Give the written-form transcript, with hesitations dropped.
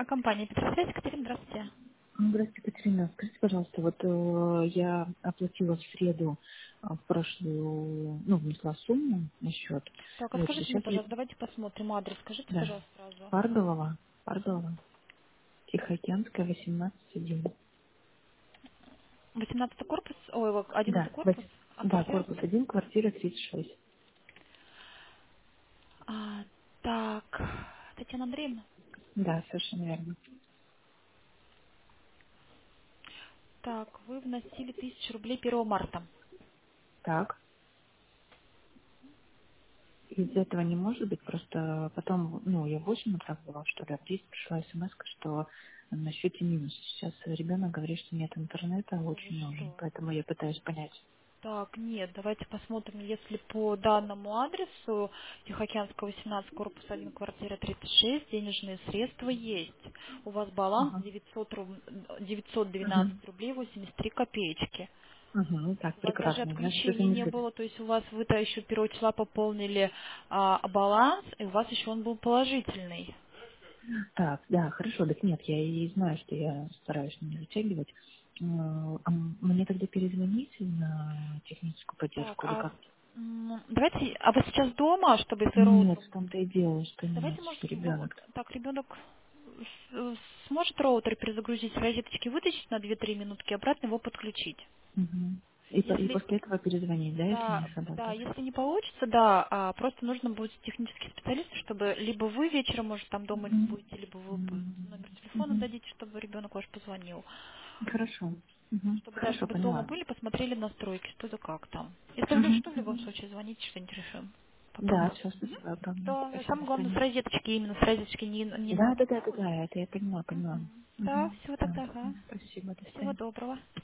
Компания Петросвязь, Екатерина, здравствуйте. Здравствуйте, Катерина. Скажите, пожалуйста, вот я оплатила в среду в прошлую, ну, внесла сумму на счет. Так, а Вот, скажите мне, сейчас я, пожалуйста, давайте посмотрим адрес. Скажите, да, пожалуйста, сразу. Пардолова, Тихоокеанская, 18-1. 18 корпус, ой, 11 Да, корпус, да, квартира? корпус 1, квартира 36. Так, Татьяна Андреевна. Да, совершенно верно. Так, вы вносили 1000 рублей 1 марта. Так, из этого не может быть, просто потом, ну, я в 8 утра была, что ли, а в 10 пришла смс, что на счете минус. Сейчас ребенок говорит, что нет интернета, Да вы очень нужен, что? поэтому я пытаюсь понять. Так, нет, давайте посмотрим, если по данному адресу Тихоокеанского 18, корпус 1, квартира 36, денежные средства есть. У вас баланс Ага. 912 Угу. рублей 83 копеечки. Угу. Так, У вас даже прекрасно. Значит, это отключений не не будет. было, то есть у вас вы-то еще 1 числа пополнили баланс, и у вас еще он был положительный. Так, да, хорошо, так нет, я и знаю, что я стараюсь не затягивать. Мне тогда перезвонить на техническую Так, поддержку или как? давайте, а вы сейчас дома, чтобы если Нет, роутер... в том-то и дело, что нет, Давайте, что может, ребенок. так, ребенок сможет роутер перезагрузить, розеточки вытащить на 2-3 минутки, обратно его подключить. Угу. И Если после этого перезвонить, да, если не да, сработает? если не получится, да, просто нужно будет технический специалист, чтобы либо вы вечером, может, там дома Угу. будете, либо вы номер телефона Угу. дадите, чтобы ребенок ваш позвонил. Хорошо. Угу. Чтобы, да, Хорошо, чтобы дома поняла. были, посмотрели настройки, что да как там. Если Угу. что, в любом случае звоните, что-нибудь решим. Да, Попробуем. все, спасибо огромное. Да, Спасибо, самое до главное, с свидания. розеточки, именно с розеточки не на Да, ноутбук. это я поняла. Да, Угу. всего Да. тогда, ага. Спасибо, до Всего свидания. доброго.